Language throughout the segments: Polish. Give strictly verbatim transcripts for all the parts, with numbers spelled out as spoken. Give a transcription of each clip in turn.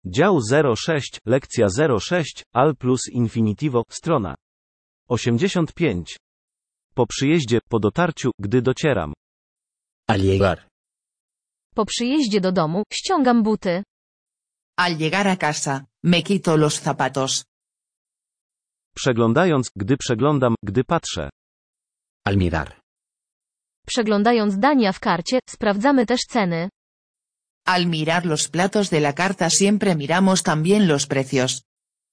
Dział zero sześć, lekcja zero sześć, al plus infinitivo, strona osiemdziesiąt pięć. Po przyjeździe, po dotarciu, gdy docieram. Al llegar. Po przyjeździe do domu, ściągam buty. Al llegar a casa, me quito los zapatos. Przeglądając, gdy przeglądam, gdy patrzę. Al mirar. Przeglądając dania w karcie, sprawdzamy też ceny. Al mirar los platos de la carta siempre miramos también los precios.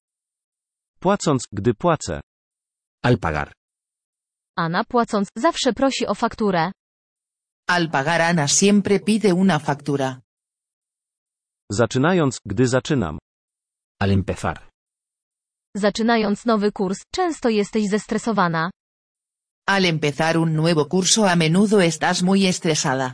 Płacąc, gdy płacę. Al pagar. Anna, płacąc, zawsze prosi o fakturę. Al pagar Ana siempre pide una factura. Zaczynając, gdy zaczynam. Al empezar. Zaczynając nowy kurs, często jesteś zestresowana. Al empezar un nuevo curso a menudo estás muy estresada.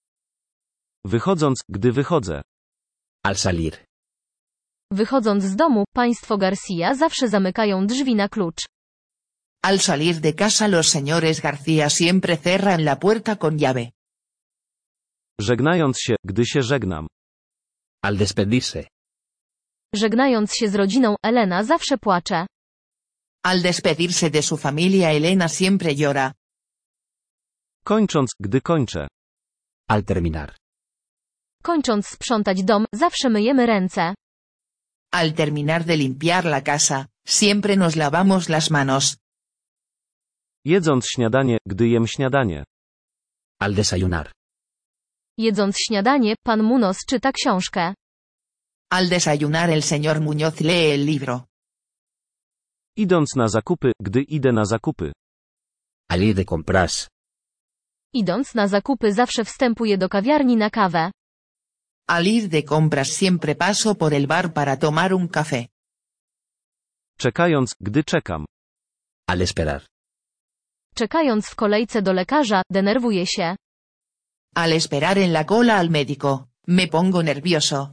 Wychodząc, gdy wychodzę. Al salir. Wychodząc z domu, państwo Garcia zawsze zamykają drzwi na klucz. Al salir de casa los señores García siempre cerran la puerta con llave. Żegnając się, gdy się żegnam. Al despedirse. Żegnając się z rodziną, Elena zawsze płacze. Al despedirse de su familia Elena siempre llora. Kończąc, gdy kończę. Al terminar. Kończąc sprzątać dom, zawsze myjemy ręce. Al terminar de limpiar la casa, siempre nos lavamos las manos. Jedząc śniadanie, gdy jem śniadanie. Al desayunar. Jedząc śniadanie, pan Munoz czyta książkę. Al desayunar el señor Muñoz lee el libro. Idąc na zakupy, gdy idę na zakupy. Al ir de compras. Idąc na zakupy zawsze wstępuję do kawiarni na kawę. Al ir de compras siempre paso por el bar para tomar un café. Czekając, gdy czekam. Al esperar. Czekając w kolejce do lekarza, denerwuję się. Al esperar en la cola al médico, me pongo nervioso.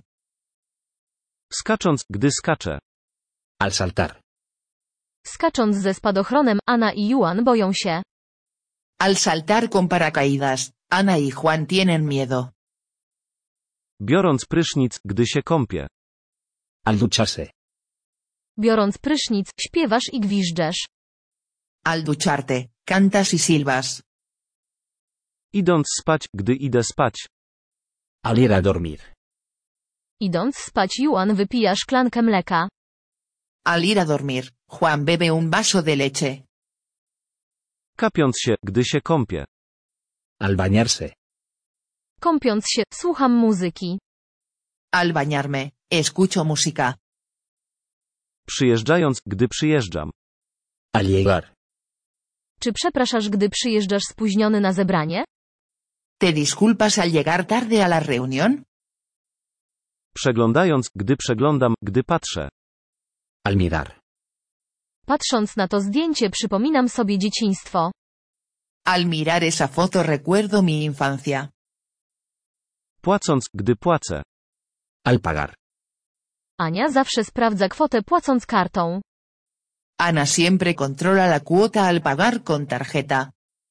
Skacząc, gdy skaczę. Al saltar. Skacząc ze spadochronem, Anna i Juan boją się. Al saltar con paracaídas, Ana y Juan tienen miedo. Biorąc prysznic, gdy się kąpię. Al ducharse. Biorąc prysznic, śpiewasz i gwiżdżesz. Al ducharte, cantas y silbas. Idąc spać, gdy idę spać. Al ir a dormir. Idąc spać, Juan wypija szklankę mleka. Al ir a dormir, Juan bebe un vaso de leche. Kapiąc się, gdy się kąpię. Al bañarse. Kąpiąc się, słucham muzyki. Al bañarme, escucho música. Przyjeżdżając, gdy przyjeżdżam. Al llegar. Czy przepraszasz, gdy przyjeżdżasz spóźniony na zebranie? ¿Te disculpas al llegar tarde a la reunión? Przeglądając, gdy przeglądam, gdy patrzę. Al mirar. Patrząc na to zdjęcie, przypominam sobie dzieciństwo. Al mirar esa foto recuerdo mi infancia. Płacąc, gdy płacę. Al pagar. Ania zawsze sprawdza kwotę płacąc kartą. Ana siempre controla la cuota al pagar con tarjeta.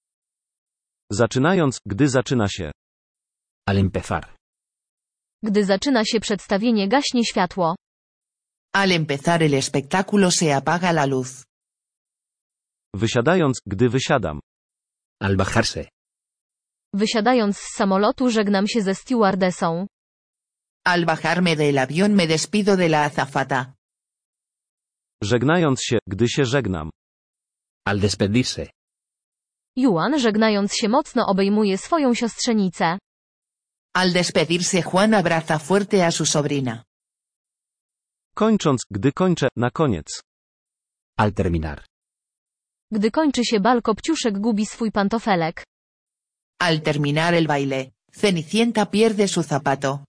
Zaczynając, gdy zaczyna się. Al empezar. Gdy zaczyna się przedstawienie, gaśnie światło. Al empezar el espectáculo se apaga la luz. Wysiadając, gdy wysiadam. Al bajarse. Wysiadając z samolotu, żegnam się ze stewardesą. Al bajarme del avión me despido de la azafata. Żegnając się, gdy się żegnam. Al despedirse. Juan, żegnając się, mocno obejmuje swoją siostrzenicę. Al despedirse Juan abraza fuerte a su sobrina. Kończąc, gdy kończę, na koniec. Al terminar. Gdy kończy się bal, Kopciuszek gubi swój pantofelek. Al terminar el baile, Cenicienta pierde su zapato.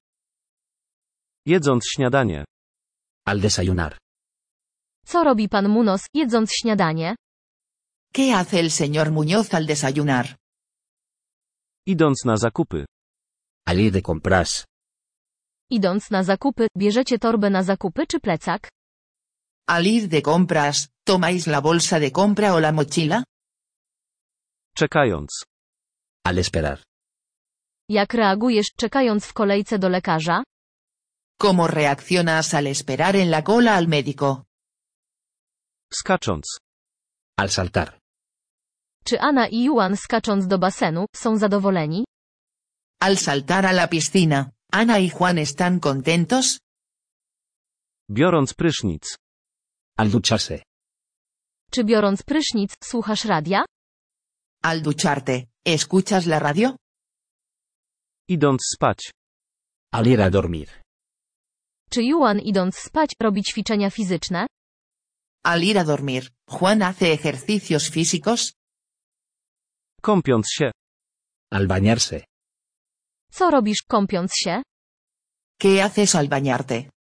Jedząc śniadanie. Al desayunar. Co robi pan Munoz, jedząc śniadanie? ¿Qué hace el señor Muñoz al desayunar? Idąc na zakupy. Al ir de compras. Idąc na zakupy, bierzecie torbę na zakupy czy plecak? Al ir de compras, ¿tomáis la bolsa de compra o la mochila? Czekając. Al esperar. Jak reagujesz, czekając w kolejce do lekarza? ¿Cómo reaccionas al esperar en la cola al médico? Skacząc. Al saltar. Czy Anna i Juan skacząc do basenu są zadowoleni? Al saltar a la piscina, ¿Ana y Juan están contentos? Biorąc prysznic. Al ducharse. Czy biorąc prysznic słuchasz radia? Al ducharte, ¿escuchas la radio? Idąc spać. Al ir a dormir. Czy Juan idąc spać robi ćwiczenia fizyczne? Al ir a dormir, ¿Juan hace ejercicios físicos? Kąpiąc się. Al bañarse. Co robisz kąpiąc się? ¿Qué haces al bañarte?